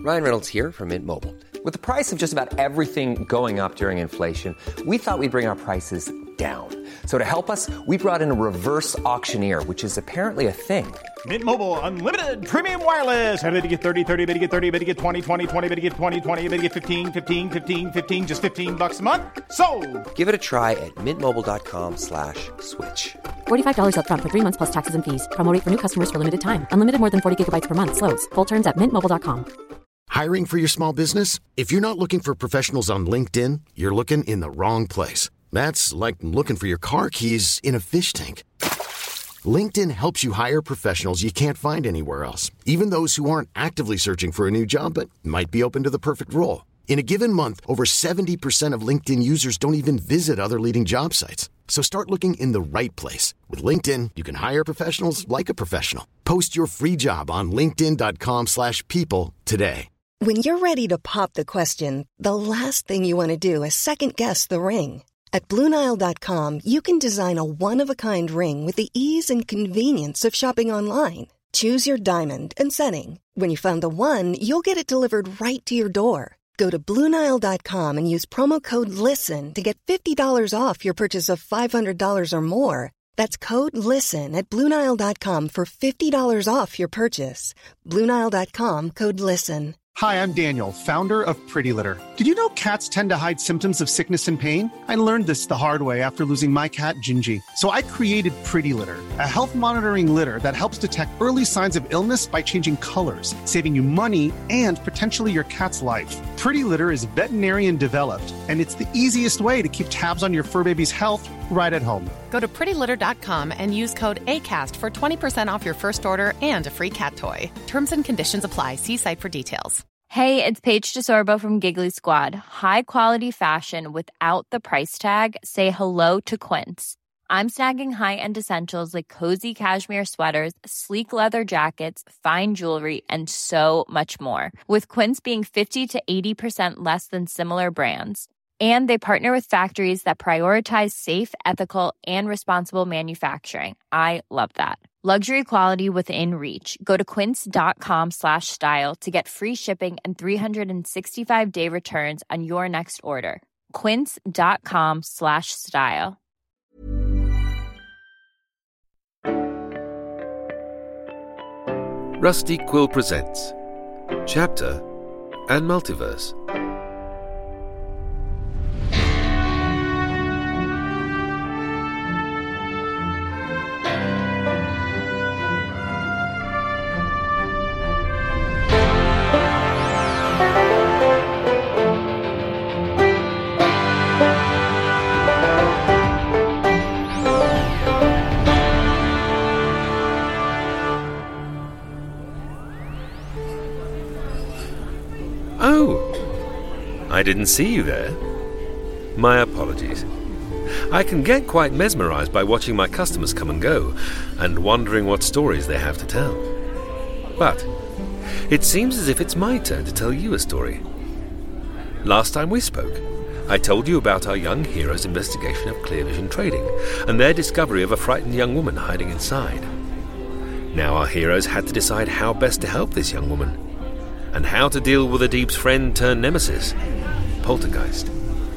Ryan Reynolds here from Mint Mobile. With the price of just about everything going up during inflation, we thought we'd bring our prices down. So to help us, we brought in a reverse auctioneer, which is apparently a thing. Mint Mobile Unlimited Premium Wireless. How to get 30, 30, bit to get 30, bit to get 20, 20, 20, bit to get 20, 20, bit to get 15, 15, 15, 15, just $15 a month? Sold! Give it a try at mintmobile.com/switch. $45 up front for 3 months plus taxes and fees. Promo rate for new customers for limited time. Unlimited more than 40 gigabytes per month. Slows full terms at mintmobile.com. Hiring for your small business? If you're not looking for professionals on LinkedIn, you're looking in the wrong place. That's like looking for your car keys in a fish tank. LinkedIn helps you hire professionals you can't find anywhere else, even those who aren't actively searching for a new job but might be open to the perfect role. In a given month, over 70% of LinkedIn users don't even visit other leading job sites. So start looking in the right place. With LinkedIn, you can hire professionals like a professional. Post your free job on linkedin.com/people today. When you're ready to pop the question, the last thing you want to do is second-guess the ring. At BlueNile.com, you can design a one-of-a-kind ring with the ease and convenience of shopping online. Choose your diamond and setting. When you find the one, you'll get it delivered right to your door. Go to BlueNile.com and use promo code LISTEN to get $50 off your purchase of $500 or more. That's code LISTEN at BlueNile.com for $50 off your purchase. BlueNile.com, code LISTEN. Hi, I'm Daniel, founder of Pretty Litter. Did you know cats tend to hide symptoms of sickness and pain? I learned this the hard way after losing my cat, Gingy. So I created Pretty Litter, a health monitoring litter that helps detect early signs of illness by changing colors, saving you money and potentially your cat's life. Pretty Litter is veterinarian developed, and it's the easiest way to keep tabs on your fur baby's health right at home. Go to prettylitter.com and use code ACAST for 20% off your first order and a free cat toy. Terms and conditions apply. See site for details. Hey, it's Paige DeSorbo from Giggly Squad. High quality fashion without the price tag. Say hello to Quince. I'm snagging high-end essentials like cozy cashmere sweaters, sleek leather jackets, fine jewelry, and so much more. With Quince being 50 to 80% less than similar brands. And they partner with factories that prioritize safe, ethical, and responsible manufacturing. I love that. Luxury quality within reach. Go to quince.com/style to get free shipping and 365-day returns on your next order. Quince.com/style. Rusty Quill presents Chapter and Multiverse. Oh, I didn't see you there. My apologies. I can get quite mesmerized by watching my customers come and go, and wondering what stories they have to tell. But it seems as if it's my turn to tell you a story. Last time we spoke, I told you about our young heroes' investigation of Clear Vision Trading, and their discovery of a frightened young woman hiding inside. Now our heroes had to decide how best to help this young woman, and how to deal with Adib's friend turned nemesis, Poltergeist.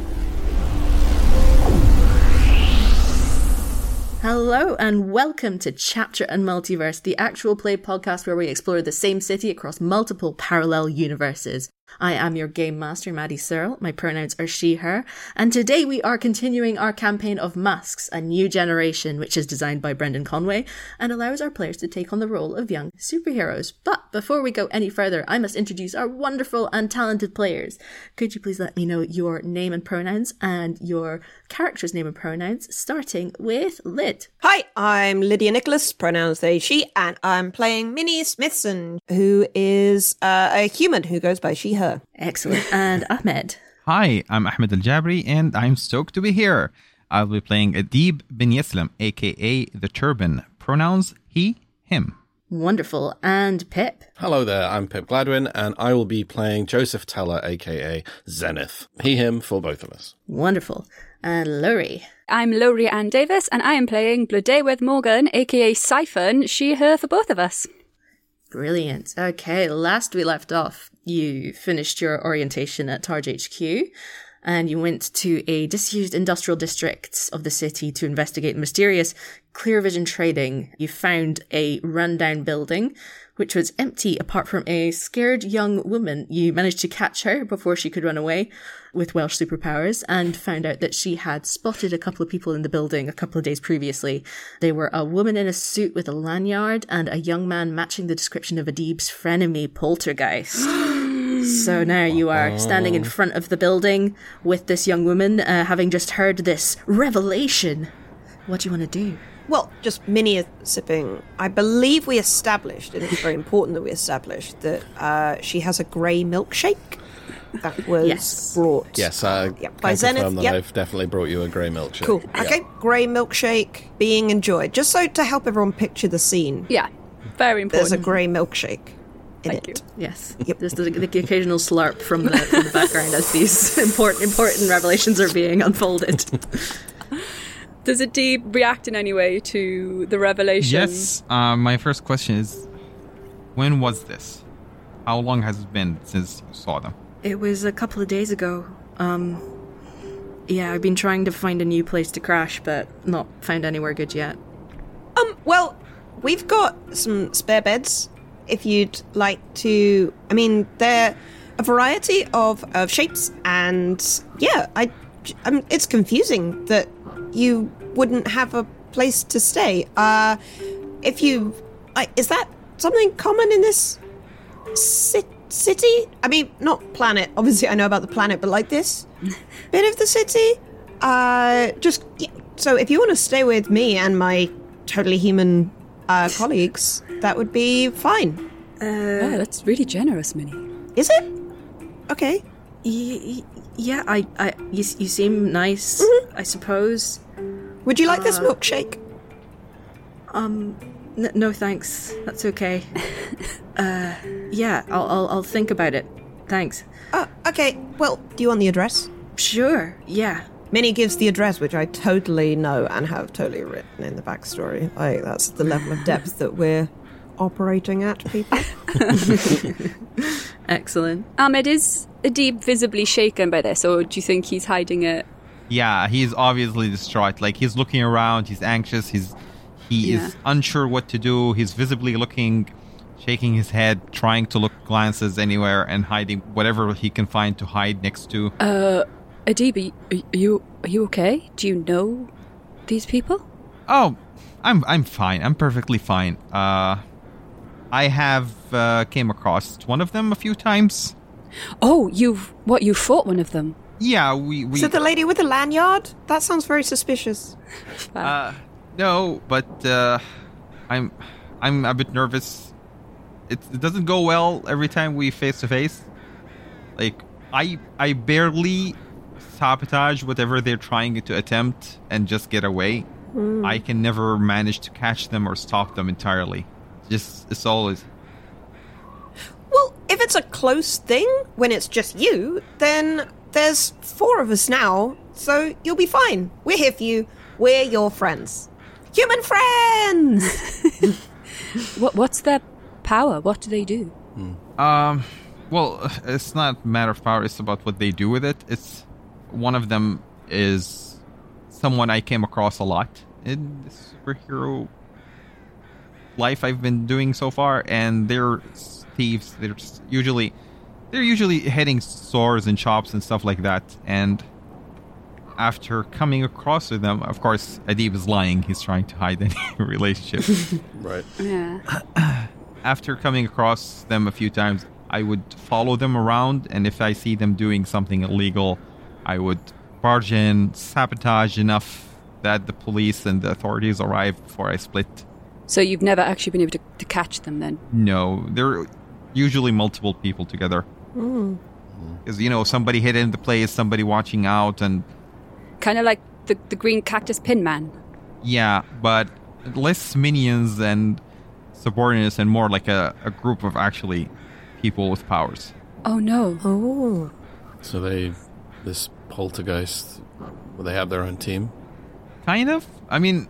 Hello and welcome to Chapter and Multiverse, the actual play podcast where we explore the same city across multiple parallel universes. I am your game master, Maddie Searle. My pronouns are she, her. And today we are continuing our campaign of Masks, a New Generation, which is designed by Brendan Conway and allows our players to take on the role of young superheroes. But before we go any further, I must introduce our wonderful and talented players. Could you please let me know your name and pronouns and your character's name and pronouns, starting with Lyd. Hi, I'm Lydia Nicholas, pronouns they, she, and I'm playing Minnie Smithson, who is a human who goes by she, her. Excellent. And Ahmed. Hi, I'm Ahmed Al-Jabri, and I'm stoked to be here. I'll be playing Adib bin Yaslam, aka The Turban. Pronouns he, him. Wonderful. And Pip. Hello there, I'm Pip Gladwin, and I will be playing Joseph Teller, aka Zenith. He, him, for both of us. Wonderful. And Laurie. I'm Laurie Ann Davis, and I am playing Blodeuwedd Morgan, aka Siphon, she, her, for both of us. Brilliant. Okay, last we left off, you finished your orientation at Targe HQ, and you went to a disused industrial district of the city to investigate mysterious Clear Vision trading. You found a rundown building, which was empty apart from a scared young woman. You managed to catch her before she could run away with Welsh superpowers, and found out that she had spotted a couple of people in the building a couple of days previously. They were a woman in a suit with a lanyard and a young man matching the description of Adib's frenemy Poltergeist. So now you are standing in front of the building with this young woman, having just heard this revelation. What do you want to do? Well, just Minnie is sipping. I believe we established, and it's very important that we established, that she has a grey milkshake that was brought by Zenith. That I've definitely brought you a grey milkshake. Cool. Okay, grey milkshake being enjoyed. Just so to help everyone picture the scene. Yeah, very important. There's a grey milkshake. Thank you. Yes. Yep. There's the occasional slurp from the background as these important revelations are being unfolded. Does Adib react in any way to the revelation? Yes. My first question is, when was this? How long has it been since you saw them? It was a couple of days ago. Yeah, I've been trying to find a new place to crash, but not found anywhere good yet. Well, we've got some spare beds, if you'd like to. I mean, they're a variety of shapes, and yeah, it's confusing that you wouldn't have a place to stay. If you... is that something common in this city? I mean, not planet. Obviously, I know about the planet, but like this bit of the city? So if you want to stay with me and my totally human colleagues, that would be fine. Yeah, that's really generous, Minnie. Is it? Okay. Yeah, you seem nice, I suppose. Would you like this milkshake? No thanks. That's okay. Yeah, I'll think about it. Thanks. Okay. Well, do you want the address? Sure, yeah. Minnie gives the address, which I totally know and have totally written in the backstory. That's the level of depth that we're operating at, people. Excellent. Ahmed, is Adib visibly shaken by this, or do you think he's hiding it? Yeah, he's obviously distraught. Like, he's looking around, he's anxious, he is unsure what to do. He's visibly looking, shaking his head, trying to look glances anywhere and hiding whatever he can find to hide next to. Adib, are you okay? Do you know these people? Oh, I'm fine. I'm perfectly fine. I have came across one of them a few times. Oh, you fought one of them? Yeah, we... Is it the lady with the lanyard? That sounds very suspicious. No, but I'm a bit nervous. It doesn't go well every time we face to face. Like, I barely sabotage whatever they're trying to attempt and just get away. I can never manage to catch them or stop them entirely. It's always... Well, if it's a close thing, when it's just you, then there's 4 of us now, so you'll be fine. We're here for you. We're your friends. Human friends! What's their power? What do they do? Well, it's not a matter of power. It's about what they do with it. One of them is someone I came across a lot in the superhero life I've been doing so far, and they're thieves. They're usually hitting stores and shops and stuff like that. And after coming across with them, of course, Adib is lying. He's trying to hide any relationship. Right. Yeah. After coming across them a few times, I would follow them around, and if I see them doing something illegal, I would barge in, sabotage enough that the police and the authorities arrive before I split. So you've never actually been able to catch them then? No, they're usually multiple people together. Because, somebody hidden in the place, somebody watching out, and... Kind of like the green cactus pin man. Yeah, but less minions and subordinates and more like a group of actually people with powers. Oh, no. Oh. So this poltergeist, will they have their own team? Kind of. I mean,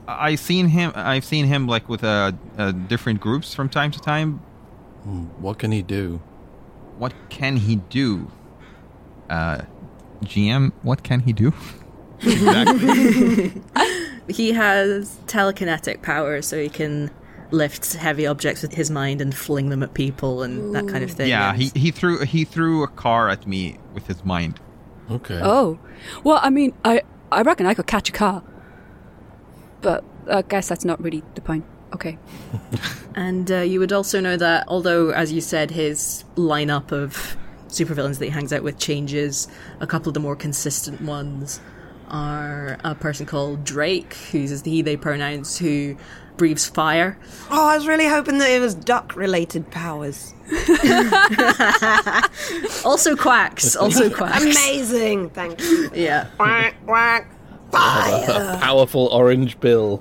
I've seen him like with different groups from time to time. What can he do? What can he do? GM, what can he do? Exactly. He has telekinetic powers, so he can lift heavy objects with his mind and fling them at people and that kind of thing. Yeah, and he threw a car at me with his mind. Okay. Oh, well, I mean, I reckon I could catch a car, but I guess that's not really the point. Okay. And you would also know that, although, as you said, his lineup of supervillains that he hangs out with changes, a couple of the more consistent ones are a person called Drake, who uses the he/they pronouns, who breathes fire. Oh, I was really hoping that it was duck-related powers. Also quacks. Amazing, thank you. Yeah. Quack, quack, fire. A powerful orange bill.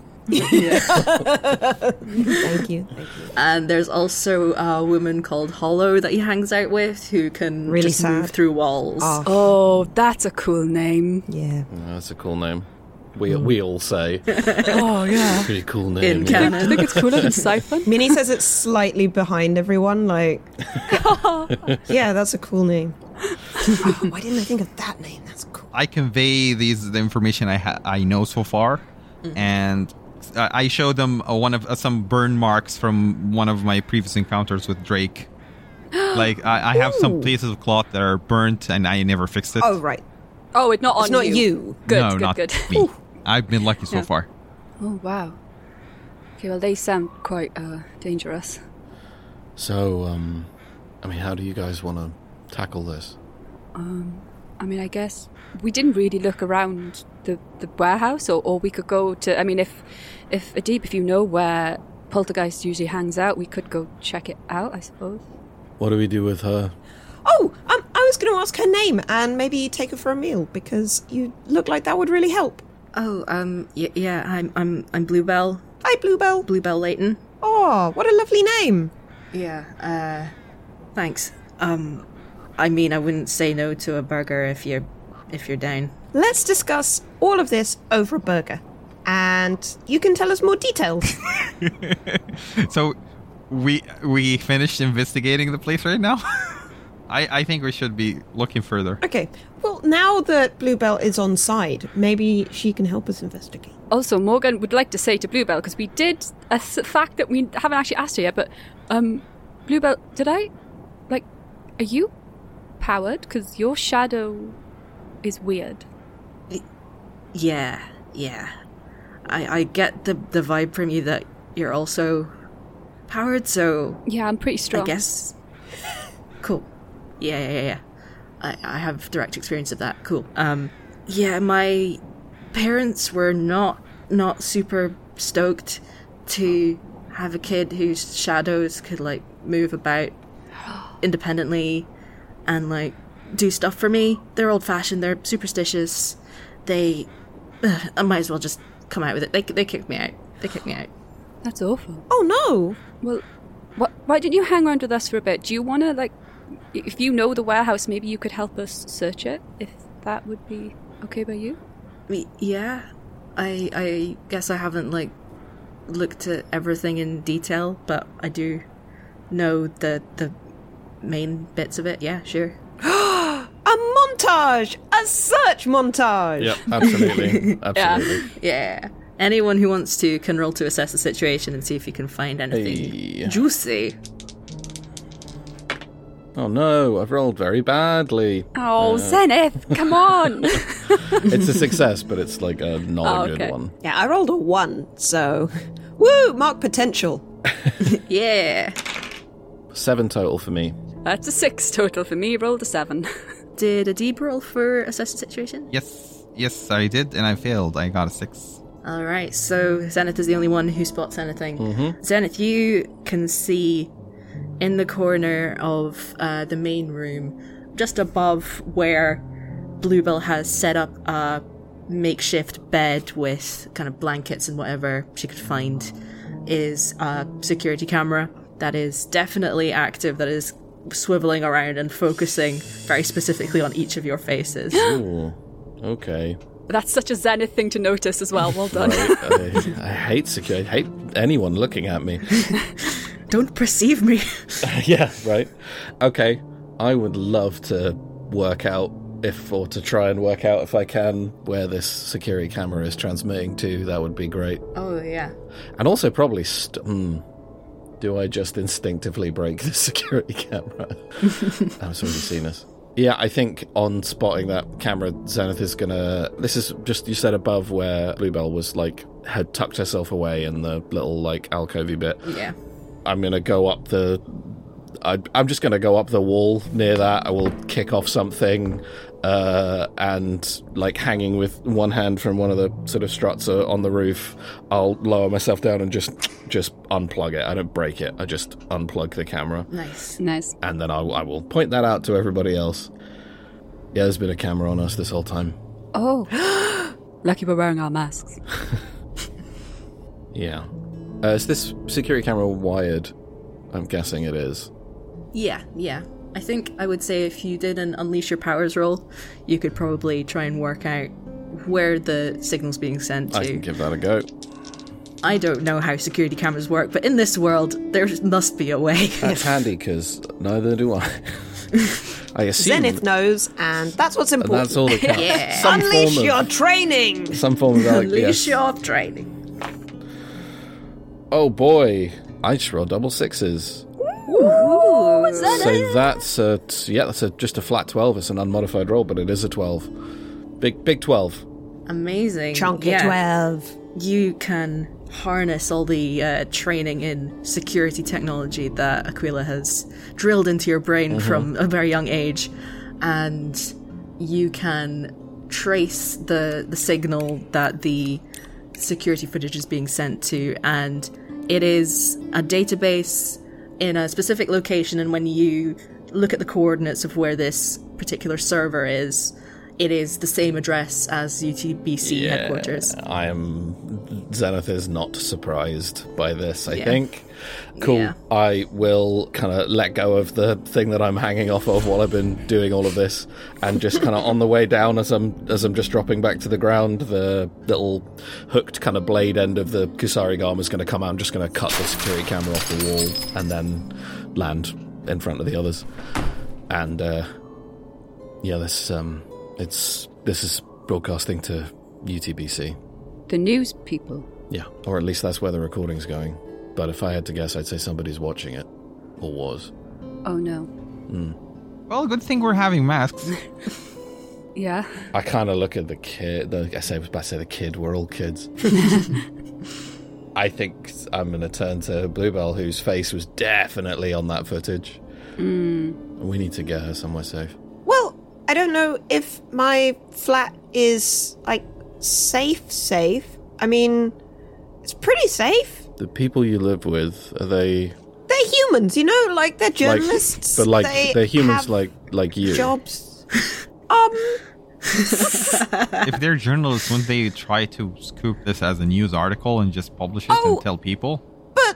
Thank you. And there's also a woman called Hollow that he hangs out with, who can Really just sad. move through walls. Oh, that's a cool name. Yeah. That's a cool name. We all say. Oh, yeah. Pretty cool name. In I canon. think it's cooler than Siphon. Minnie says it's slightly behind everyone, like... Yeah, that's a cool name. Oh, why didn't I think of that name? That's cool. I convey the information I know so far, and I showed them some burn marks from one of my previous encounters with Drake. Like I have some pieces of cloth that are burnt, and I never fixed it. Oh, right. Oh, it's not on It's not you. you. Good, no, good, not good. me. I've been lucky so Yeah. far. Oh, wow. Okay, well, they sound quite dangerous. So, I mean, how do you guys want to tackle this? I mean, I guess we didn't really look around the warehouse, or we could go to... I mean, if Adib, if you know where Poltergeist usually hangs out, we could go check it out, I suppose. What do we do with her? Oh, I was going to ask her name and maybe take her for a meal because you look like that would really help. Oh, yeah, I'm Bluebell. Hi, Bluebell. Bluebell Layton. Oh, what a lovely name. Yeah, thanks. I mean, I wouldn't say no to a burger if you're down. Let's discuss all of this over a burger. And you can tell us more details. So, we finished investigating the place right now? I think we should be looking further. Okay. Well, now that Bluebell is on side, maybe she can help us investigate. Also, Morgan would like to say to Bluebell, because we did a fact that we haven't actually asked her yet, but Bluebell, are you powered? Because your shadow is weird. Yeah. I get the vibe from you that you're also powered, so... Yeah, I'm pretty strong. I guess... Cool. Yeah. I have direct experience of that. Cool. Yeah, my parents were not super stoked to have a kid whose shadows could, like, move about independently and, like, do stuff for me. They're old-fashioned. They're superstitious. I might as well just come out with it. They kicked me out. That's awful. Oh, no. Well, why don't you hang around with us for a bit? Do you want to, like... If you know the warehouse, maybe you could help us search it, if that would be okay by you? Yeah. I guess I haven't, like, looked at everything in detail, but I do know the main bits of it. Yeah, sure. A montage! A search montage! Yep, absolutely. Yeah. Anyone who wants to can roll to assess the situation and see if you can find anything juicy. Oh no, I've rolled very badly. Oh, Zenith, come on! It's a success, but it's like not a good one. Yeah, I rolled a 1, so... Woo! Mark potential. Yeah. 7 total for me. That's a 6 total for me. Rolled a 7. Did Adib roll for assess the situation? Yes, I did, and I failed. I got a 6. Alright, so Zenith is the only one who spots anything. Mm-hmm. Zenith, you can see in the corner of the main room, just above where Bluebell has set up a makeshift bed with kind of blankets and whatever she could find, is a security camera that is definitely active, that is swiveling around and focusing very specifically on each of your faces. Ooh, okay. That's such a Zenith thing to notice as well. Well done. Right. I hate security. I hate anyone looking at me. Don't perceive me. Yeah, right. Okay, I would love to work out to try and work out if I can where this security camera is transmitting to. That would be great. Oh, yeah. And also probably... do I just instinctively break the security camera? I've already seen this. Yeah, I think on spotting that camera, Zenith is gonna... This is just, you said above where Bluebell was, like, had tucked herself away in the little, like, alcovey bit. Yeah. I'm gonna go up the... I'm just gonna go up the wall near that. I will kick off something, and, like, hanging with one hand from one of the sort of struts on the roof, I'll lower myself down and just unplug it. I don't break it. I just unplug the camera. Nice. And then I will point that out to everybody else. Yeah, there's been a camera on us this whole time. Oh. Lucky we're wearing our masks. Yeah. Is this security camera wired? I'm guessing it is. Yeah. I think I would say if you did an Unleash Your Powers roll, you could probably try and work out where the signal's being sent to. I can give that a go. I don't know how security cameras work, but in this world, there must be a way. That's handy, because neither do I. I assume... Zenith knows, and that's what's important. And that's all that counts. Yeah. Unleash your training! Some form of... Unleash your training. Oh boy, I just rolled double sixes. Ooh, so that's just a flat 12. It's an unmodified roll, but it is a 12. Big 12. Amazing. Chunky 12. You can harness all the training in security technology that Aquila has drilled into your brain from a very young age, and you can trace the signal that the security footage is being sent to, and it is a database in a specific location, and when you look at the coordinates of where this particular server is, it is the same address as UTBC headquarters. Zenith is not surprised by this, I think. Cool. Yeah. I will kind of let go of the thing that I'm hanging off of while I've been doing all of this, and just kind of on the way down as I'm just dropping back to the ground, the little hooked kind of blade end of the Kusarigama is going to come out. I'm just going to cut the security camera off the wall and then land in front of the others. And this is broadcasting to UTBC. The news people. Yeah, or at least that's where the recording's going. But if I had to guess, I'd say somebody's watching it. Or was. Oh, no. Well, good thing we're having masks. Yeah. I kind of look at the kid. I was about to say the kid. We're all kids. I think I'm going to turn to Bluebell, whose face was definitely on that footage. We need to get her somewhere safe. Well, I don't know if my flat is, like, safe. I mean, it's pretty safe. The people you live with, are they... They're humans, you know? Like, they're journalists. But, like, they're humans like you. Jobs. If they're journalists, wouldn't they try to scoop this as a news article and just publish it and tell people? But,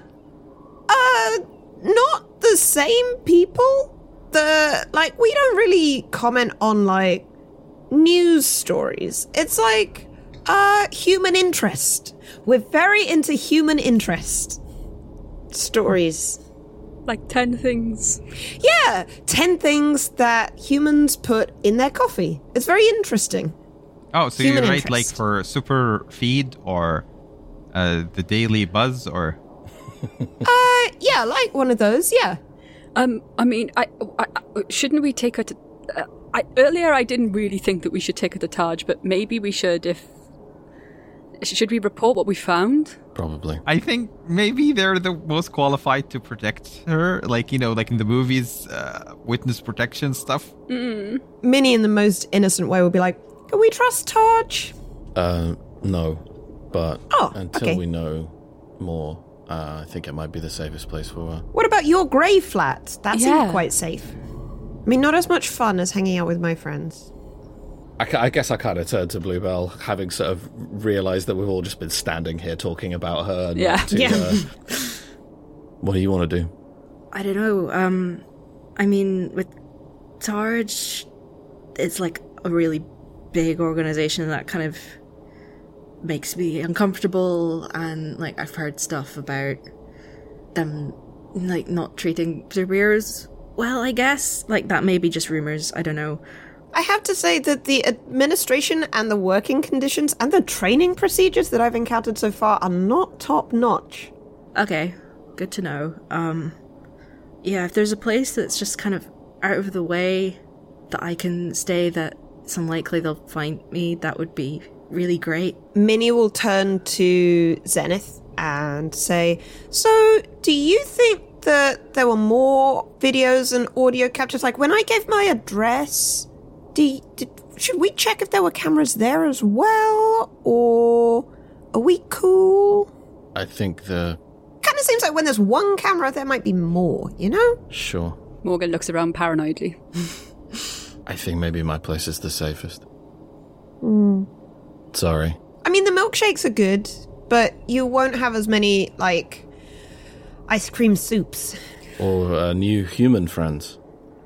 not the same people. We don't really comment on, like, news stories. It's like, human interest. We're very into human interest stories. Like 10 things. Yeah, 10 things that humans put in their coffee. It's very interesting. Oh, so human you write, like, for Super Feed or the Daily Buzz or... Yeah, like one of those, yeah. I mean, I shouldn't we take her to... earlier I didn't really think that we should take her to Taj, but maybe we should should we report what we found? Probably. I think maybe they're the most qualified to protect her, like, you know, like in the movies, witness protection stuff. Minnie, in the most innocent way, would be like, can we trust Taj? No. But until okay. we know more, I think it might be the safest place for her. What about your grey flat? That seemed quite safe. I mean, not as much fun as hanging out with my friends. I guess I kind of turned to Bluebell, having sort of realised that we've all just been standing here talking about her. And what do you want to do? I don't know. I mean, with Taj, it's like a really big organization that kind of makes me uncomfortable, and like I've heard stuff about them like not treating superheroes well, I guess. Like that may be just rumors, I don't know. I have to say that the administration and the working conditions and the training procedures that I've encountered so far are not top notch. Okay, good to know. Yeah, if there's a place that's just kind of out of the way that I can stay that it's unlikely they'll find me, that would be really great. Minnie will turn to Zenith and say, so do you think that there were more videos and audio captures? Like when I gave my address, should we check if there were cameras there as well? Or are we cool? I think the... Kind of seems like when there's one camera, there might be more, you know? Sure. Morgan looks around paranoidly. I think maybe my place is the safest. Mm. Sorry. I mean, the milkshakes are good, but you won't have as many, like, ice cream soups. Or new human friends.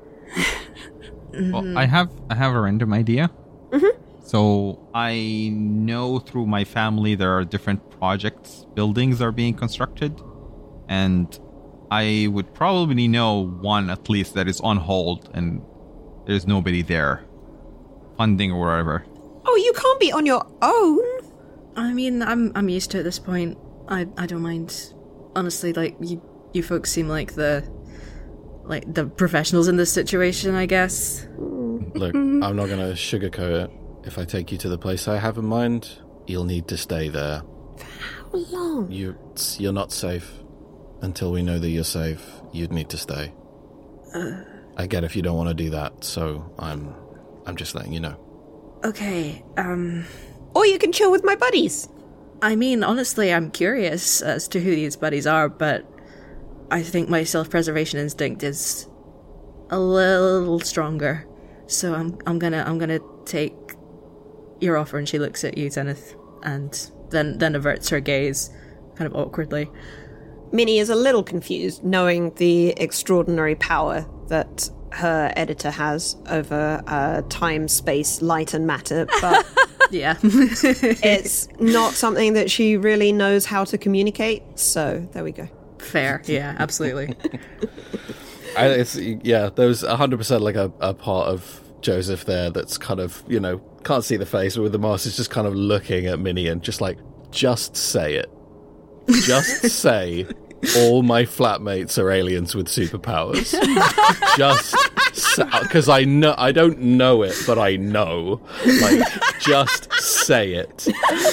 Well, I have a random idea. Mm-hmm. So I know through my family there are different projects, buildings are being constructed, and I would probably know one at least that is on hold and there's nobody there, funding or whatever. Oh, you can't be on your own. I mean, I'm used to it at this point. I don't mind. Honestly, like you folks seem like the professionals in this situation, I guess. Look, I'm not going to sugarcoat it. If I take you to the place I have in mind, you'll need to stay there. For how long? You're not safe. Until we know that you're safe, you'd need to stay. I get if you don't want to do that, so I'm just letting you know. Okay, Or you can chill with my buddies. I mean, honestly, I'm curious as to who these buddies are, but I think my self-preservation instinct is a little stronger. So I'm gonna take your offer. And she looks at you, Zenith, and then averts her gaze, kind of awkwardly. Minnie is a little confused, knowing the extraordinary power that her editor has over time, space, light, and matter, but yeah, it's not something that she really knows how to communicate. So there we go. Fair, yeah, absolutely. There's 100% like a part of Joseph there that's kind of, can't see the face, but with the mask is just kind of looking at Minnie and just like, just say it. Just say all my flatmates are aliens with superpowers. Just because I know I don't know it, but I know. Like, just say it.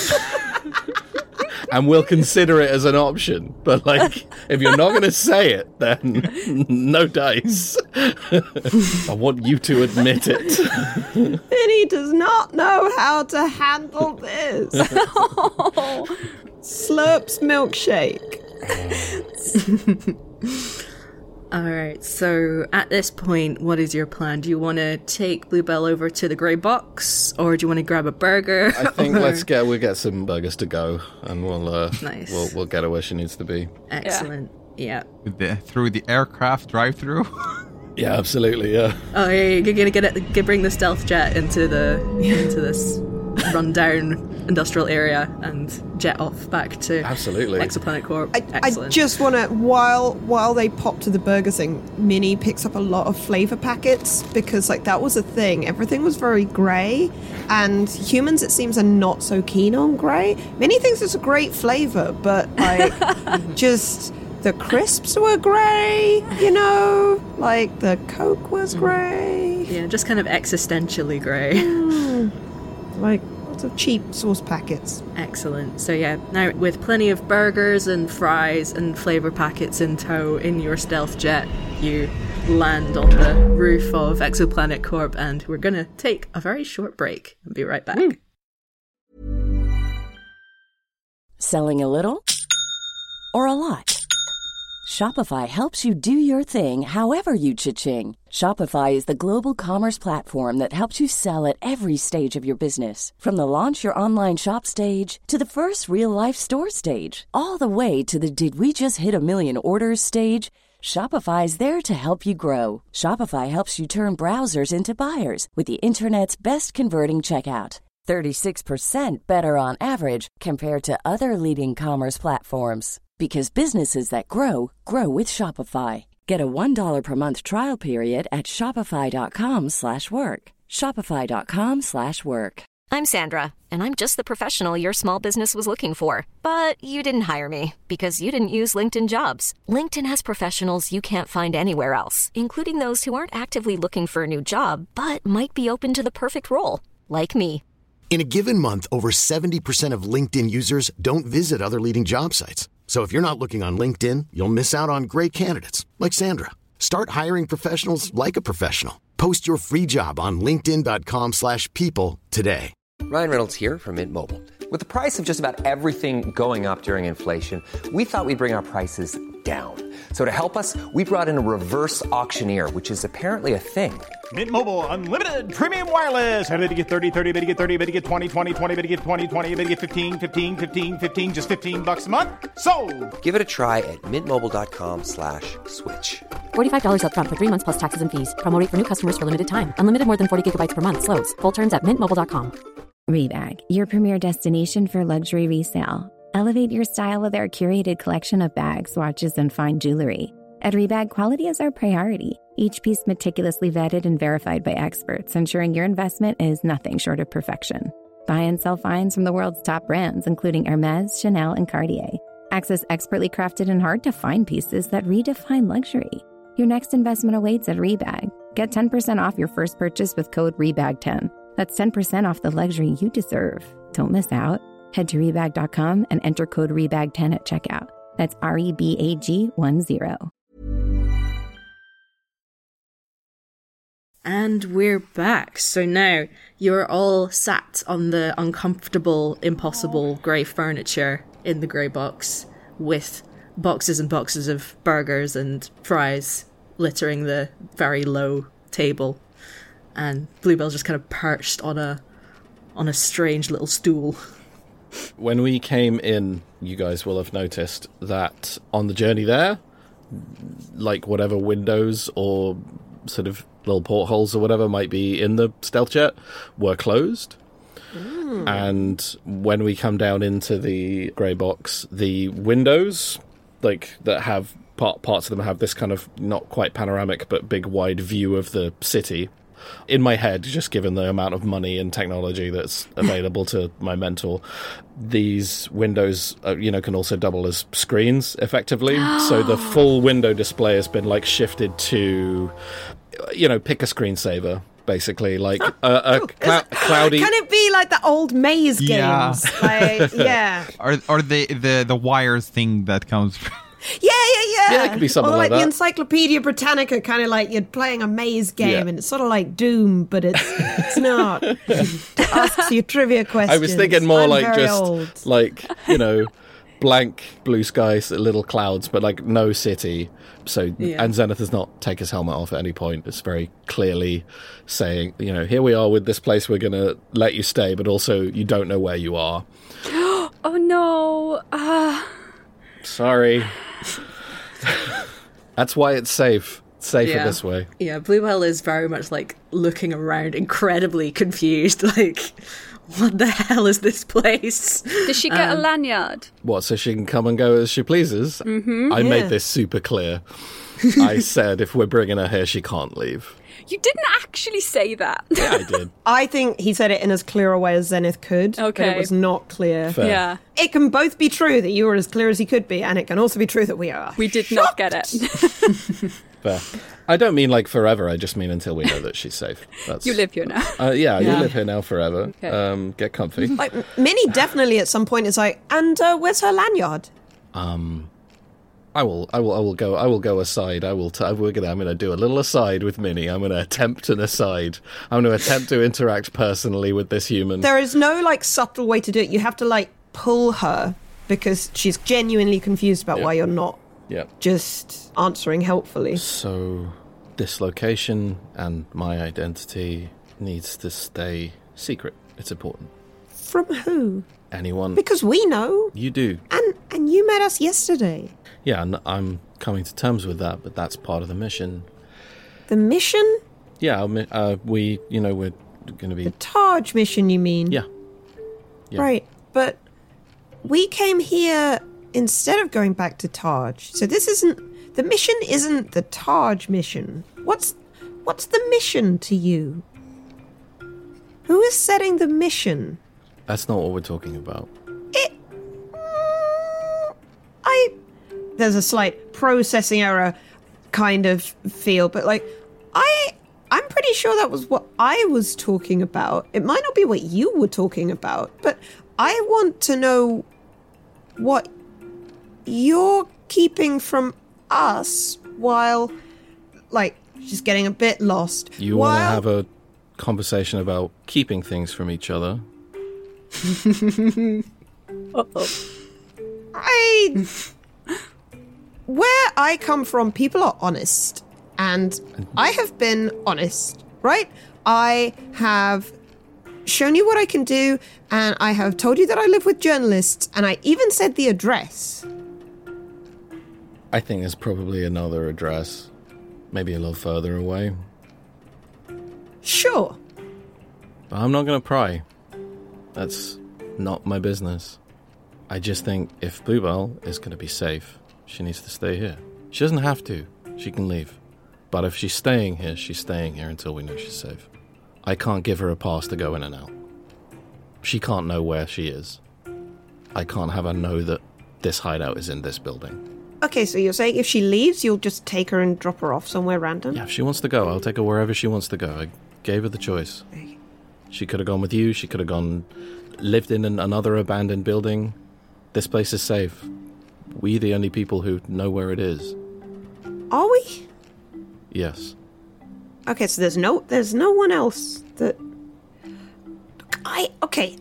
And we'll consider it as an option. But, like, if you're not going to say it, then no dice. I want you to admit it. Minnie does not know how to handle this. Slurps milkshake. Alright, so at this point, what is your plan? Do you want to take Bluebell over to the grey box, or do you want to grab a burger? I think we'll get some burgers to go, and nice. we'll get her where she needs to be. Excellent. Yeah. Through the aircraft drive-through. Yeah, absolutely. Yeah. Oh, yeah, you're gonna bring the stealth jet into this rundown industrial area and jet off back to Exoplanet Corp. I just want to, while they pop to the burger thing, Minnie picks up a lot of flavor packets, because like that was a thing. Everything was very grey, and humans, it seems, are not so keen on grey. Minnie thinks it's a great flavor, but like just the crisps were grey, like the Coke was grey. Yeah, just kind of existentially grey. Like lots of cheap sauce packets. Excellent. So yeah, now with plenty of burgers and fries and flavor packets in tow in your stealth jet, you land on the roof of Exoplanet Corp, and we're gonna take a very short break and be right back. Selling a little or a lot? Shopify helps you do your thing however you cha-ching. Shopify is the global commerce platform that helps you sell at every stage of your business. From the launch your online shop stage to the first real life store stage, all the way to the did we just hit $1 million orders stage. Shopify is there to help you grow. Shopify helps you turn browsers into buyers with the internet's best converting checkout. 36% better on average compared to other leading commerce platforms. Because businesses that grow, grow with Shopify. Get a $1 per month trial period at shopify.com/work. Shopify.com/work. I'm Sandra, and I'm just the professional your small business was looking for. But you didn't hire me because you didn't use LinkedIn Jobs. LinkedIn has professionals you can't find anywhere else, including those who aren't actively looking for a new job, but might be open to the perfect role, like me. In a given month, over 70% of LinkedIn users don't visit other leading job sites. So if you're not looking on LinkedIn, you'll miss out on great candidates like Sandra. Start hiring professionals like a professional. Post your free job on linkedin.com/people today. Ryan Reynolds here from Mint Mobile. With the price of just about everything going up during inflation, we thought we'd bring our prices down. So to help us, we brought in a reverse auctioneer, which is apparently a thing. Mint Mobile Unlimited Premium Wireless. How to get 30, 30, how to get 30, how to get 20, 20, 20, how to get 20, 20, how to get 15, 15, 15, 15, just $15 a month? Sold! Give it a try at mintmobile.com/switch. $45 up front for 3 months plus taxes and fees. Promo rate for new customers for limited time. Unlimited more than 40 gigabytes per month. Slows full terms at mintmobile.com. Rebag, your premier destination for luxury resale. Elevate your style with our curated collection of bags, watches, and fine jewelry. At Rebag, quality is our priority. Each piece meticulously vetted and verified by experts, ensuring your investment is nothing short of perfection. Buy and sell finds from the world's top brands, including Hermès, Chanel, and Cartier. Access expertly crafted and hard-to-find pieces that redefine luxury. Your next investment awaits at Rebag. Get 10% off your first purchase with code REBAG10. That's 10% off the luxury you deserve. Don't miss out. Head to Rebag.com and enter code REBAG10 at checkout. That's REBAG10. And we're back. So now you're all sat on the uncomfortable, impossible grey furniture in the grey box with boxes and boxes of burgers and fries littering the very low table. And Bluebell's just kind of perched on a strange little stool. When we came in, you guys will have noticed that on the journey there, like whatever windows or sort of little portholes or whatever might be in the stealth jet were closed. And when we come down into the grey box, the windows, like that have parts of them have this kind of not quite panoramic but big wide view of the city. In my head, just given the amount of money and technology that's available to my mentor, these windows, can also double as screens effectively. So the full window display has been like shifted to, pick a screensaver. Basically, like a cloudy. Can it be like the old maze games? Yeah. Like, yeah. Or the wires thing that comes. Yeah. Yeah, it could be something or like the that. Encyclopedia Britannica, kind of like you're playing a maze game, and it's sort of like Doom, but it's not. It asks you trivia questions. I was thinking more I'm like very just old. like blank blue skies, little clouds, but like no city. So and Zenith does not take his helmet off at any point. It's very clearly saying, here we are with this place. We're going to let you stay, but also you don't know where you are. Oh no! Sorry. That's why it's safe. It's safer this way. Yeah, Bluebell is very much like looking around, incredibly confused. Like, what the hell is this place? Does she get a lanyard? What, so she can come and go as she pleases? Mm-hmm. I made this super clear. I said if we're bringing her here, she can't leave. You didn't actually say that. Yeah, I did. I think he said it in as clear a way as Zenith could. Okay. But it was not clear. Fair. Yeah. It can both be true that you were as clear as he could be, and it can also be true that we are. We did not get it. Fair. I don't mean like forever. I just mean until we know that she's safe. That's, You live here now. You live here now forever. Okay. Get comfy. Like, Minnie definitely at some point is like, and where's her lanyard? I will go aside. I'm going to do a little aside with Minnie. I'm going to attempt an aside. I'm going to attempt to interact personally with this human. There is no like subtle way to do it. You have to like pull her because she's genuinely confused about why you're not just answering helpfully. So this location and my identity needs to stay secret. It's important. From who? Anyone. Because we know. You do. And you met us yesterday. Yeah, and I'm coming to terms with that, but that's part of the mission. The mission? Yeah, we're going to be... The Taj mission, you mean? Yeah. Right, but we came here instead of going back to Taj. So this isn't... The mission isn't the Taj mission. What's the mission to you? Who is setting the mission? That's not what we're talking about. There's a slight processing error kind of feel, but like, I'm pretty sure that was what I was talking about. It might not be what you were talking about, but I want to know what you're keeping from us while, like, just getting a bit lost. You want to have a conversation about keeping things from each other? Where I come from, people are honest. And I have been honest, right? I have shown you what I can do, and I have told you that I live with journalists, and I even said the address. I think there's probably another address. Maybe a little further away. Sure. But I'm not going to pry. That's not my business. I just think if Bluebell is going to be safe, she needs to stay here. She doesn't have to. She can leave. But if she's staying here, she's staying here until we know she's safe. I can't give her a pass to go in and out. She can't know where she is. I can't have her know that this hideout is in this building. Okay, so you're saying if she leaves, you'll just take her and drop her off somewhere random? Yeah, if she wants to go, I'll take her wherever she wants to go. I gave her the choice. She could have gone with you. She could have lived in another abandoned building. This place is safe. We the only people who know where it is. Are we? Yes. Okay, so there's no one else that... I'm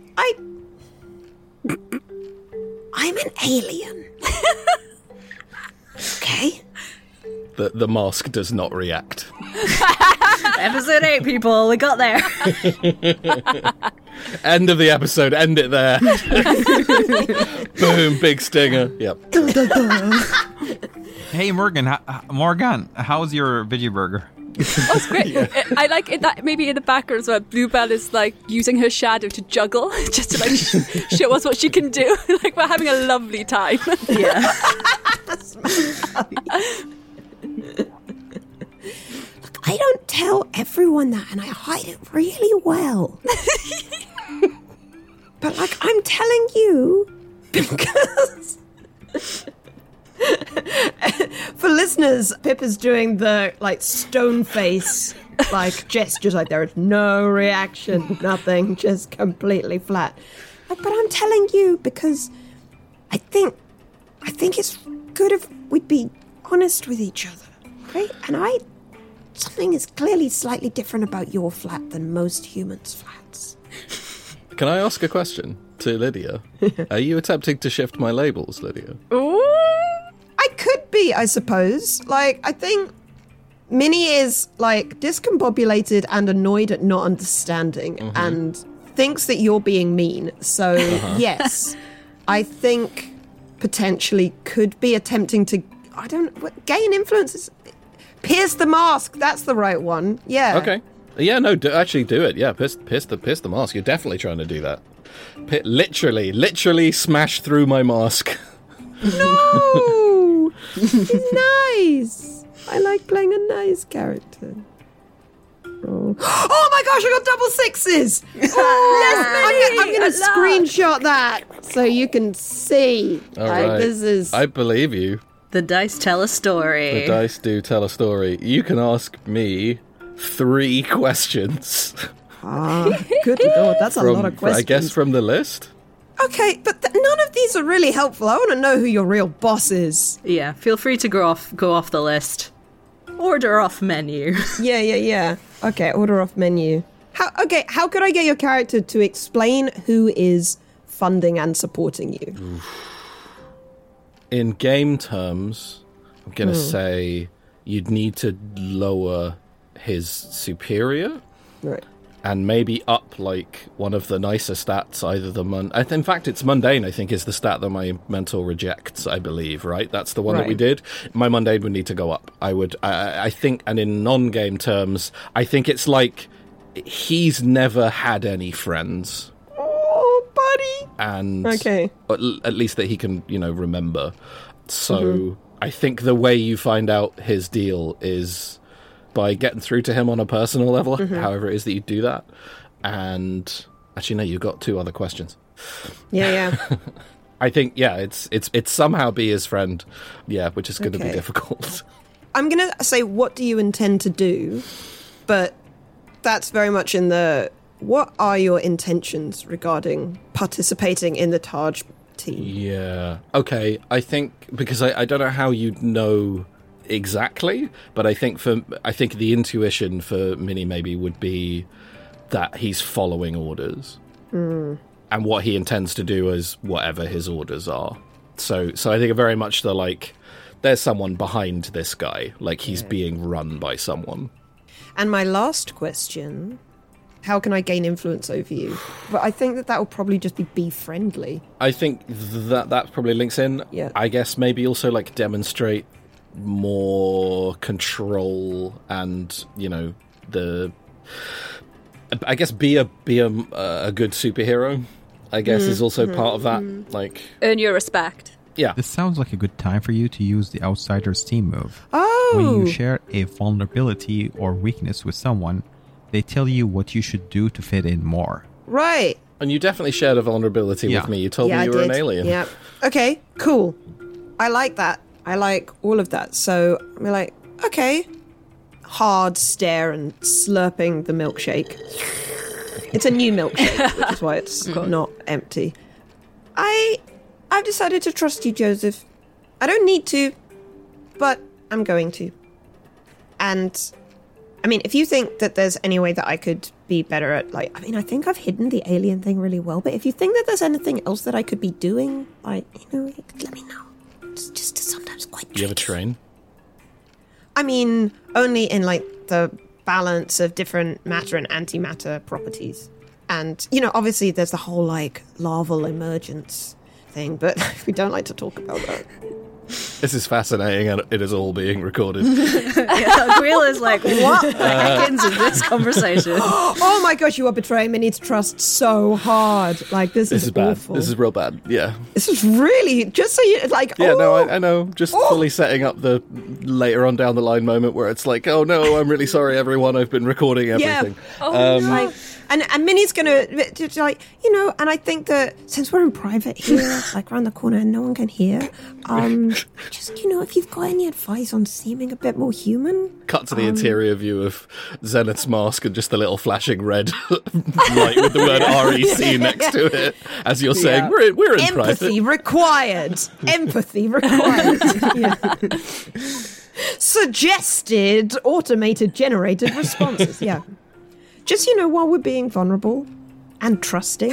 an alien. Okay? The mask does not react. Episode 8, people. We got there. End of the episode. End it there. Boom. Big stinger. Yep. Hey, Morgan, how's your veggie burger? Oh, it's great. Yeah. I like it that maybe in the background as well, Bluebell is like using her shadow to juggle, just to like show us what she can do. Like we're having a lovely time. Yeah. Look, I don't tell everyone that, and I hide it really well. But like, I'm telling you because. For listeners, Pip is doing the like stone face like gestures, like there is no reaction, nothing, just completely flat. But I'm telling you because I think it's good if we'd be honest with each other, right? And something is clearly slightly different about your flat than most humans' flats. Can I ask a question to Lydia? Are you attempting to shift my labels, Lydia? Ooh. I could be, I suppose. Like, I think Minnie is, like, discombobulated and annoyed at not understanding and thinks that you're being mean. So, yes, I think potentially could be attempting to, gain influence. Pierce the mask. That's the right one. Yeah. Okay. Yeah, no, actually do it. Yeah, pierce the mask. You're definitely trying to do that. Literally smash through my mask. No! He's nice. I like playing a nice character. Oh my gosh, I got double sixes! Oh, I'm going to screenshot that so you can see. All right. This is... I believe you. The dice tell a story. The dice do tell a story. You can ask me 3 questions. Good lord, that's a lot of questions. I guess from the list? Okay, but none of these are really helpful. I want to know who your real boss is. Yeah, feel free to go off the list. Order off menu. Yeah. Okay, order off menu. How could I get your character to explain who is funding and supporting you? Oof. In game terms, I'm going to say you'd need to lower his superior. Right. and maybe up like one of the nicer stats, either the in fact it's mundane, I think, is the stat that my mentor rejects, I believe, right? That's the one that we did. My mundane would need to go up. I think, and in non-game terms, I think it's like he's never had any friends. Oh, buddy. And at least that he can, remember. So I think the way you find out his deal is by getting through to him on a personal level, however it is that you do that. And actually, no, you've got 2 other questions. Yeah. I think, it's somehow be his friend, which is going to be difficult. I'm going to say, what do you intend to do? But that's very much in the, what are your intentions regarding participating in the Taj team? Yeah. Okay, I think, because I don't know how you'd know exactly, but I think the intuition for Minnie maybe would be that he's following orders. And what he intends to do is whatever his orders are. So I think very much the, like, there's someone behind this guy, like he's being run by someone. And my last question, how can I gain influence over you? But I think that will probably just be friendly. I think that probably links in. Yeah. I guess maybe also like demonstrate more control and, I guess be a good superhero, I guess, is also part of that. Like, earn your respect. Yeah. This sounds like a good time for you to use the Outsider's team move. Oh! When you share a vulnerability or weakness with someone, they tell you what you should do to fit in more. Right. And you definitely shared a vulnerability with me. You told me you were an alien. Yeah. Okay, cool. I like that. I like all of that. So we're like, okay. Hard stare and slurping the milkshake. It's a new milkshake, which is why it's not empty. I've decided to trust you, Joseph. I don't need to, but I'm going to. And, I mean, if you think that there's any way that I could be better at, like, I mean, I think I've hidden the alien thing really well, but if you think that there's anything else that I could be doing, like, let me know. It's just sometimes quite tricky. Do you have a train? I mean, only in, like, the balance of different matter and antimatter properties. And, obviously there's the whole, like, larval emergence thing, but we don't like to talk about that. This is fascinating, and it is all being recorded. Griel is like, what happens in this conversation? Oh my gosh, you are betraying me. Need to trust so hard. Like, this is bad. Awful. This is real bad. Yeah. This is really, just so you, like, yeah, no, I know. Just fully setting up the later on down the line moment where it's like, oh no, I'm really sorry, everyone. I've been recording everything. Yeah. And Minnie's gonna, like, and I think that since we're in private here, like around the corner and no one can hear, just, if you've got any advice on seeming a bit more human. Cut to the interior view of Zenith's mask and just a little flashing red light with the word REC next to it as you're saying, we're in Empathy private. Required. Empathy required. Suggested automated generated responses. Yeah. Just, while we're being vulnerable and trusting.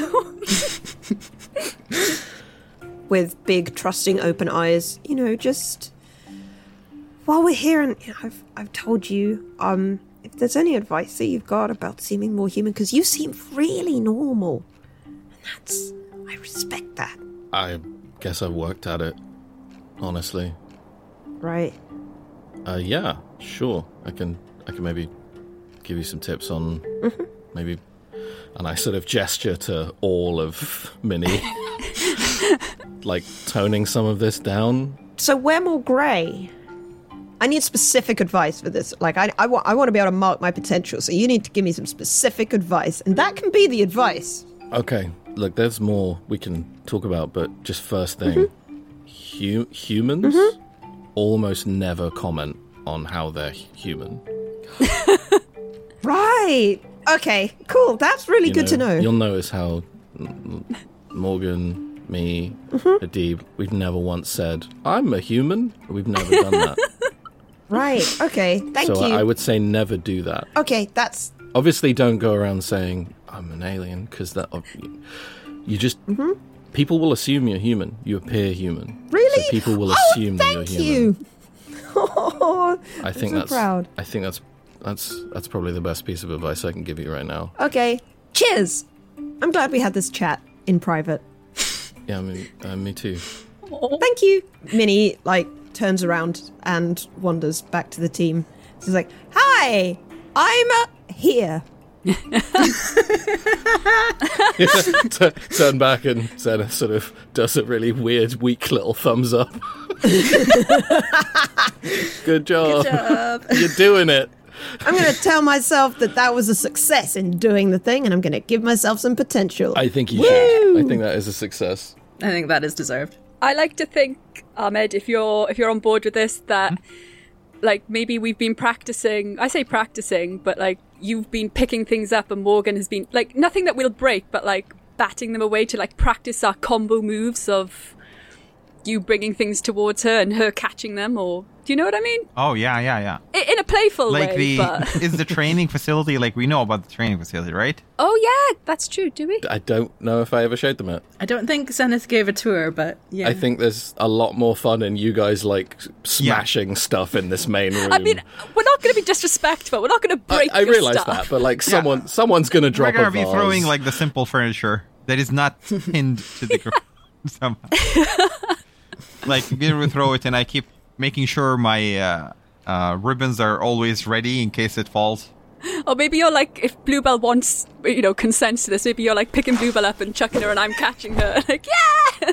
With big, trusting, open eyes. Just while we're here, and I've told you, if there's any advice that you've got about seeming more human, because you seem really normal. And I respect that. I guess I've worked at it, honestly. Right. Yeah, sure. I can maybe give you some tips on maybe, and I sort of gesture to all of Minnie, like toning some of this down. So we're more grey. I need specific advice for this. Like, I want to be able to mark my potential, so you need to give me some specific advice, and that can be the advice. Okay, look, there's more we can talk about, but just first thing, humans almost never comment on how they're human. Right. Okay, cool. That's really good to know. You'll notice how Morgan, me, Adib, we've never once said, I'm a human. We've never done that. Right. Okay. Thank you. So I would say never do that. Okay, that's... Obviously, don't go around saying, I'm an alien, because that... You just... People will assume you're human. You appear human. Really? So people will assume that you're human. Thank you. Oh, I think I'm so proud. I think That's probably the best piece of advice I can give you right now. Okay. Cheers! I'm glad we had this chat in private. Yeah, me too. Thank you. Minnie, turns around and wanders back to the team. She's like, hi, I'm here. Turn back and Zena sort of does a really weird, weak little thumbs up. Good job. You're doing it. I'm going to tell myself that was a success in doing the thing, and I'm going to give myself some potential. I think you should. I think that is a success. I think that is deserved. I like to think, Ahmed, if you're on board with this, that maybe we've been practicing. I say practicing, but you've been picking things up, and Morgan has been nothing that we'll break, but batting them away to practice our combo moves of you bringing things towards her and her catching them, or do you know what I mean? Oh yeah. In a playful way. Is the training facility we know about the training facility, right? Oh yeah, that's true. Do we? I don't know if I ever showed them it. I don't think Zenith gave a tour, but yeah. I think there's a lot more fun in you guys smashing stuff in this main room. I mean, we're not going to be disrespectful. We're not going to break. I realise that, but someone's going to drop. We're going to be vase. throwing the simple furniture that is not pinned to the ground somehow. I'm going to throw it, and I keep making sure my ribbons are always ready in case it falls. Or maybe you're if Bluebell wants, consents to this, maybe you're picking Bluebell up and chucking her and I'm catching her. Yeah!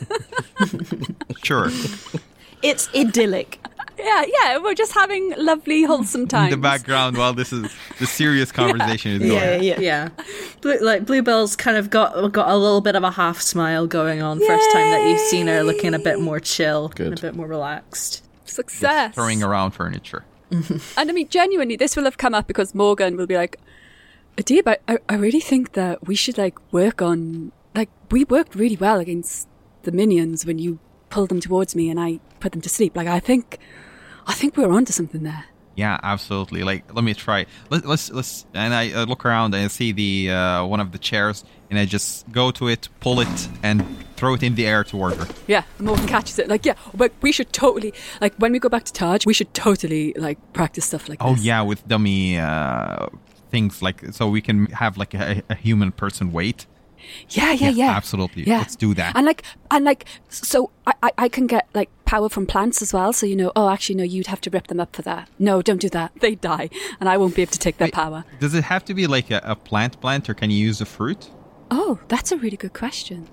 Sure. It's idyllic. Yeah, we're just having lovely, wholesome times. In the background while the serious conversation is going. Yeah. Bluebell's kind of got a little bit of a half smile going on. Yay! First time that you've seen her looking a bit more chill. Good. And a bit more relaxed. Success. Just throwing around furniture. And I mean, genuinely, this will have come up because Morgan will be like, Adib, I really think that we should work on, we worked really well against the minions when you pulled them towards me and I put them to sleep. I think we were onto something there. Yeah, absolutely. Let me try. Let's. And I look around and I see the one of the chairs, and I just go to it, pull it, and throw it in the air toward her. Yeah, Morgan catches it. But we should totally when we go back to Taj, we should totally practice stuff like this. Oh yeah, with dummy things so we can have a human person weight. Yeah. Absolutely. Yeah. Let's do that. And so I can get power from plants as well. So actually no, you'd have to rip them up for that. No, don't do that. They die, and I won't be able to take their power. Does it have to be a plant, or can you use a fruit? Oh, that's a really good question.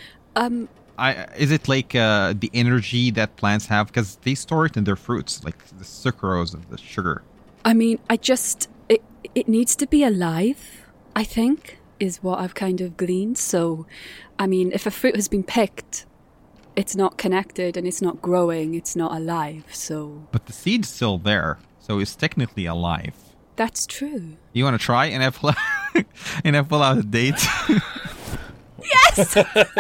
Is it the energy that plants have, because they store it in their fruits, the sucrose and the sugar? I mean, it needs to be alive, I think, is what I've kind of gleaned. So, I mean, if a fruit has been picked, it's not connected and it's not growing, it's not alive, so... But the seed's still there, so it's technically alive. That's true. You want to try? And I pull out a date. Yes!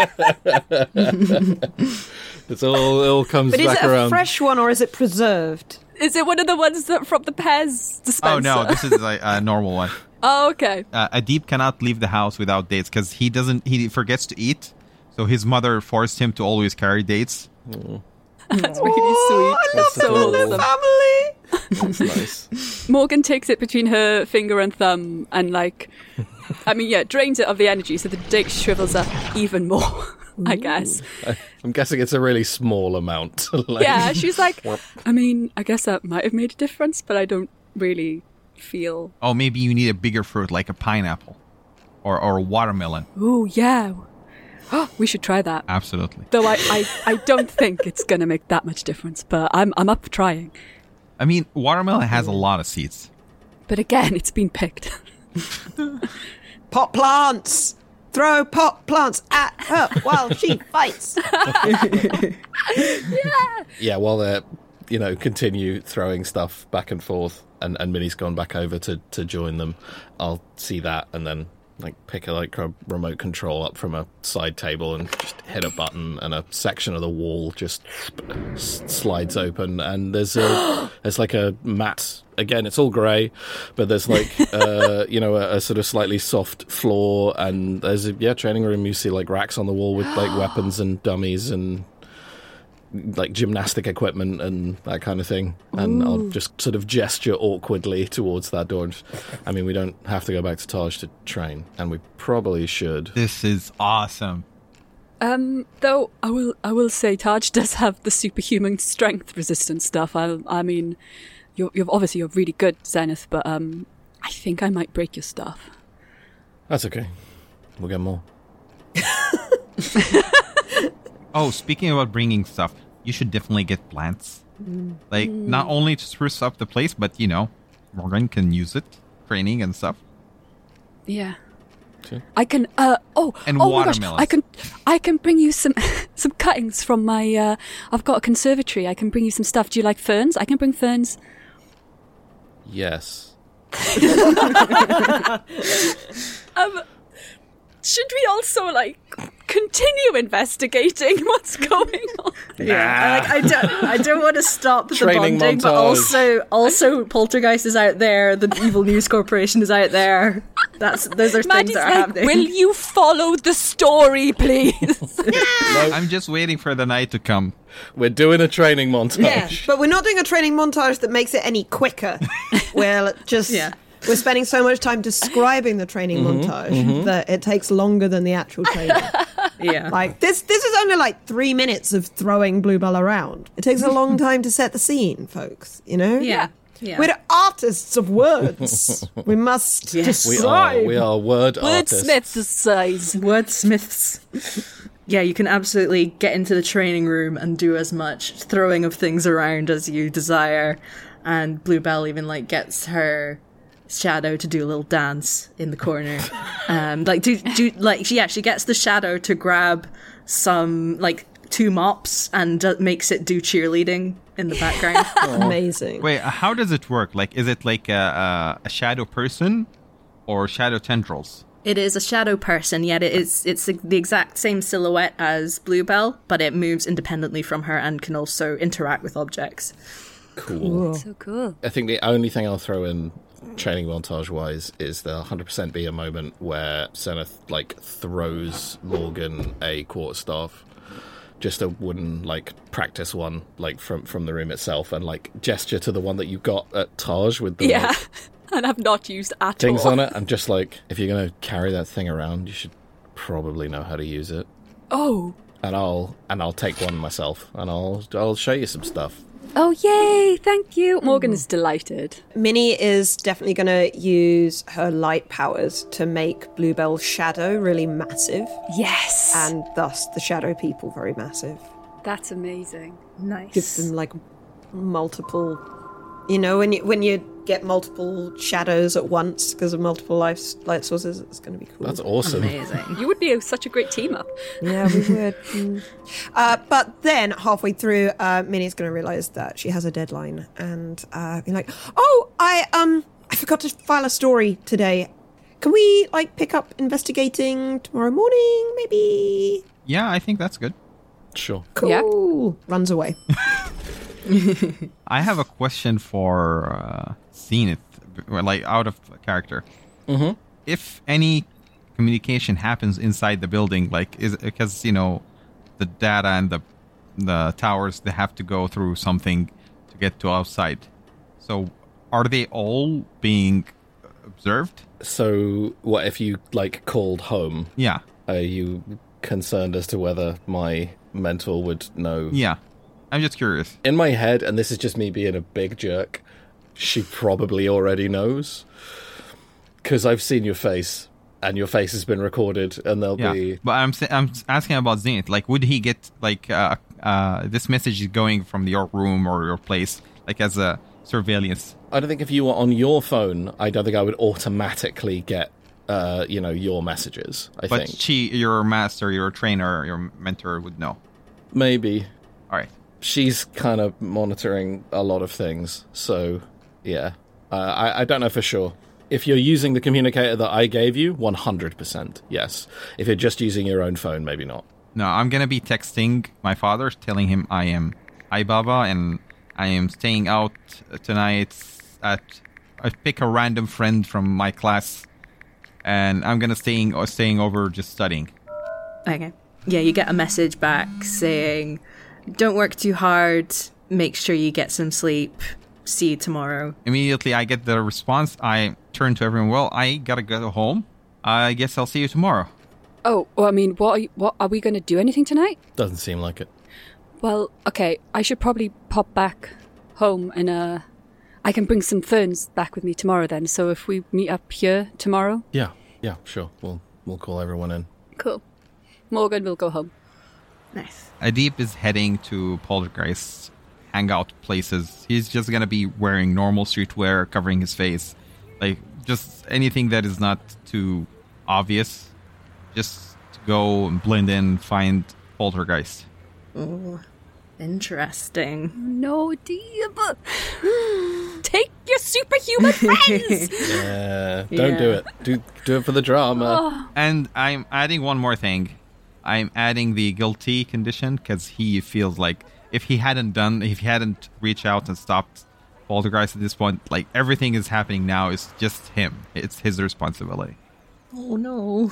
It all comes back around. But is it a fresh one or is it preserved? Is it one of the ones that from the Pez dispenser? Oh no, this is a normal one. Oh, okay. Adib cannot leave the house without dates because he forgets to eat. So his mother forced him to always carry dates. Oh. That's really sweet. I love the family. That's nice. Morgan takes it between her finger and thumb and drains it of the energy so the date shrivels up even more, I guess. I'm guessing it's a really small amount. Yeah, she's like, I mean, I guess that might have made a difference, but I don't really feel... Oh, maybe you need a bigger fruit like a pineapple or a watermelon. Ooh, yeah. Oh, we should try that. Absolutely. Though I don't think it's going to make that much difference, but I'm up for trying. I mean, watermelon has a lot of seeds. But again, it's been picked. Pot plants! Throw pot plants at her while she fights. Yeah, while they're, continue throwing stuff back and forth and Minnie's gone back over to join them, I'll see that and then pick a remote control up from a side table and just hit a button and a section of the wall just slides open and there's a mat. Again, it's all grey, but there's a sort of slightly soft floor and there's a training room. You see racks on the wall with weapons and dummies and like gymnastic equipment and that kind of thing. And I'll just sort of gesture awkwardly towards that door. I mean, we don't have to go back to Taj to train, and we probably should. This is awesome. Though I will say Taj does have the superhuman strength resistance stuff. I mean, you're really good, Zenith, but I think I might break your stuff. That's okay. We'll get more. Oh, speaking about bringing stuff, you should definitely get plants. Like, not only to spruce up the place, but, you know, Morgan can use it, training and stuff. Yeah. Okay. I can, and oh my gosh, watermelons. I can bring you some cuttings from my, I've got a conservatory. I can bring you some stuff. Do you like ferns? I can bring ferns. Yes. Should we also, like, continue investigating what's going on? Yeah, I don't want to stop the Training bonding, montage. but also Poltergeist is out there. The Evil News Corporation is out there. Those are things Maddie's that are like, happening. will you follow the story, please? I'm just waiting for the night to come. We're doing a training montage. Yeah, but we're not doing a training montage that makes it any quicker. We're just we're spending so much time describing the training montage that it takes longer than the actual training. Yeah, like this is only like 3 minutes of throwing Bluebell around. It takes a long time to set the scene, folks. You know? Yeah. We're artists of words. We must describe. We are word artists. Wordsmiths. Yeah, you can absolutely get into the training room and do as much throwing of things around as you desire. And Bluebell even like gets her shadow to do a little dance in the corner. She gets the shadow to grab some like 2 mops and makes it do cheerleading in the background. Amazing. Wait, how does it work? Like, is it like a shadow person or shadow tendrils? It is a shadow person, yet it's the exact same silhouette as Bluebell, but it moves independently from her and can also interact with objects. Cool. So cool. I think the only thing I'll throw in training montage-wise is there'll 100% be a moment where Zenith, like, throws Morgan a quarterstaff. Just a wooden, like, practice one, like, from the room itself, and, like, gesture to the one that you got at Taj with the, like, and I've not used at things all. on it. And just, like, if you're going to carry that thing around, you should probably know how to use it. Oh. And I'll take one myself, and I'll show you some stuff. Oh, yay! Thank you. Morgan is delighted. Minnie is definitely going to use her light powers to make Bluebell's shadow really massive. Yes! And thus the shadow people very massive. That's amazing. Nice. Give them, like, multiple... You know, when you get multiple shadows at once because of multiple light sources, it's going to be cool. That's awesome. Amazing. You would be such a great team up. Yeah, we would. But then halfway through, Minnie's going to realise that she has a deadline and be like, "Oh, I forgot to file a story today. Can we like pick up investigating tomorrow morning, maybe?" Yeah, I think that's good. Sure. Cool. Yeah. Runs away. I have a question for Zenith, like out of character. Mm-hmm. If any communication happens inside the building, like is because you know the data and the towers, they have to go through something to get to outside. So are they all being observed? So what if you like called home? Yeah. Are you concerned as to whether my mentor would know? Yeah. I'm just curious. In my head, and this is just me being a big jerk, she probably already knows. Because I've seen your face, and your face has been recorded, and there'll be... But I'm asking about Zenith. Like, would he get, like, this message is going from your room or your place, like, as a surveillance? I don't think if you were on your phone, I don't think I would automatically get, your messages, I think. But your master, your trainer, your mentor would know. Maybe. All right. She's kind of monitoring a lot of things, so yeah. I don't know for sure. If you're using the communicator that I gave you, 100%, yes. If you're just using your own phone, maybe not. No, I'm going to be texting my father, telling him I am Baba, and I am staying out tonight I pick a random friend from my class, and I'm going to staying over just studying. Okay. Yeah, you get a message back saying... Don't work too hard. Make sure you get some sleep. See you tomorrow. Immediately I get the response. I turn to everyone. Well, I gotta go home. I guess I'll see you tomorrow. Oh, well, I mean, what are we going to do anything tonight? Doesn't seem like it. Well, okay, I should probably pop back home and I can bring some ferns back with me tomorrow then. So if we meet up here tomorrow? Yeah, sure. We'll call everyone in. Cool. Morgan will go home. Nice. Adib is heading to Poltergeist hangout places. He's just going to be wearing normal streetwear, covering his face. Like, just anything that is not too obvious. Just to go and blend in, find Poltergeist. Oh, interesting. No, Adib. Take your superhuman friends. Don't do it. Do it for the drama. Oh. And I'm adding one more thing. I'm adding the guilty condition because he feels like if he hadn't reached out and stopped Poltergeist at this point, like everything is happening now is just him. It's his responsibility. Oh no.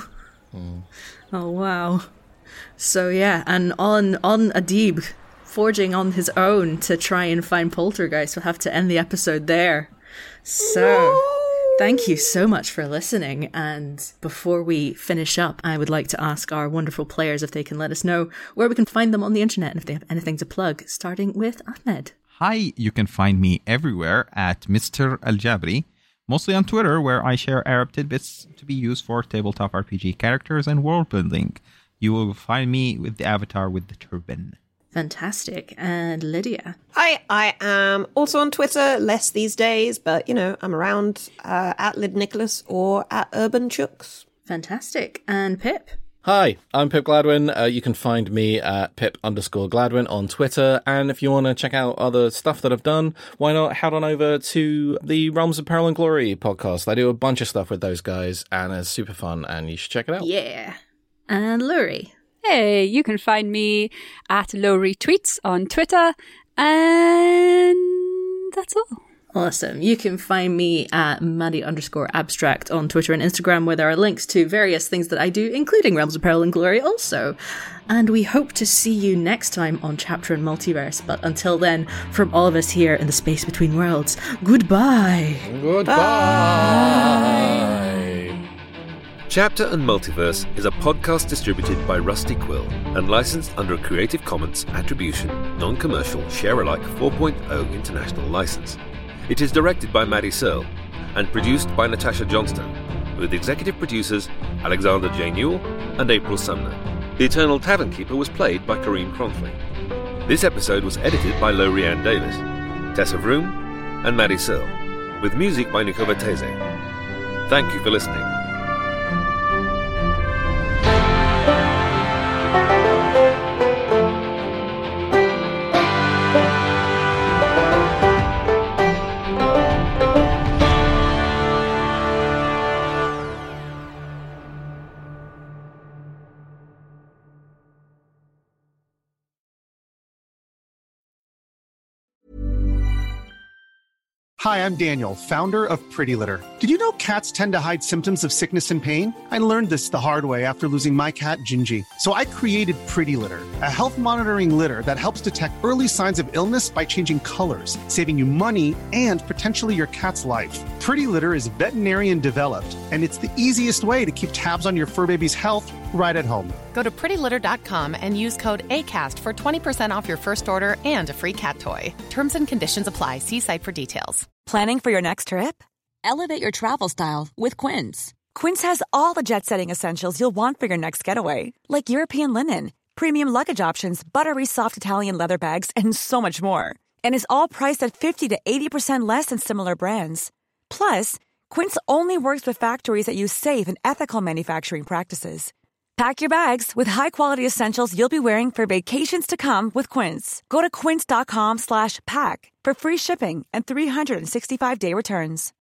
Oh wow. So yeah, and on Adib forging on his own to try and find Poltergeist, we'll have to end the episode there. So thank you so much for listening, and before we finish up, I would like to ask our wonderful players if they can let us know where we can find them on the internet and if they have anything to plug, starting with Ahmed. Hi, you can find me everywhere at Mr. Al-Jabri, mostly on Twitter, where I share Arab tidbits to be used for tabletop RPG characters and world building. You will find me with the avatar with the turban. Fantastic. And Lydia? Hi, I am also on Twitter, less these days, but, I'm around at Lyd Nicholas or at Urban Chooks. Fantastic. And Pip? Hi, I'm Pip Gladwin. You can find me at Pip_Gladwin on Twitter. And if you want to check out other stuff that I've done, why not head on over to the Realms of Peril and Glory podcast. I do a bunch of stuff with those guys, and it's super fun, and you should check it out. Yeah. And Luri? Hey, you can find me at Luri Tweets on Twitter. And that's all. Awesome. You can find me at Maddie_abstract on Twitter and Instagram, where there are links to various things that I do, including Realms of Peril and Glory also. And we hope to see you next time on Chapter and Multiverse. But until then, from all of us here in the space between worlds, goodbye. Goodbye. Bye. Chapter and Multiverse is a podcast distributed by Rusty Quill and licensed under a Creative Commons Attribution, Non-Commercial, Share-alike 4.0 International License. It is directed by Maddie Searle and produced by Natasha Johnston, with executive producers Alexander J. Newell and April Sumner. The Eternal Tavern Keeper was played by Kareem Cronfley. This episode was edited by Lori-Ann Davis, Tessa Vroom, and Maddie Searle, with music by Nico Vertese. Thank you for listening. Hi, I'm Daniel, founder of Pretty Litter. Did you know cats tend to hide symptoms of sickness and pain? I learned this the hard way after losing my cat, Gingy. So I created Pretty Litter, a health monitoring litter that helps detect early signs of illness by changing colors, saving you money and potentially your cat's life. Pretty Litter is veterinarian developed, and it's the easiest way to keep tabs on your fur baby's health right at home. Go to prettylitter.com and use code ACAST for 20% off your first order and a free cat toy. Terms and conditions apply. See site for details. Planning for your next trip? Elevate your travel style with Quince. Quince has all the jet-setting essentials you'll want for your next getaway, like European linen, premium luggage options, buttery soft Italian leather bags, and so much more. And is all priced at 50 to 80% less than similar brands. Plus, Quince only works with factories that use safe and ethical manufacturing practices. Pack your bags with high-quality essentials you'll be wearing for vacations to come with Quince. Go to quince.com/pack for free shipping and 365-day returns.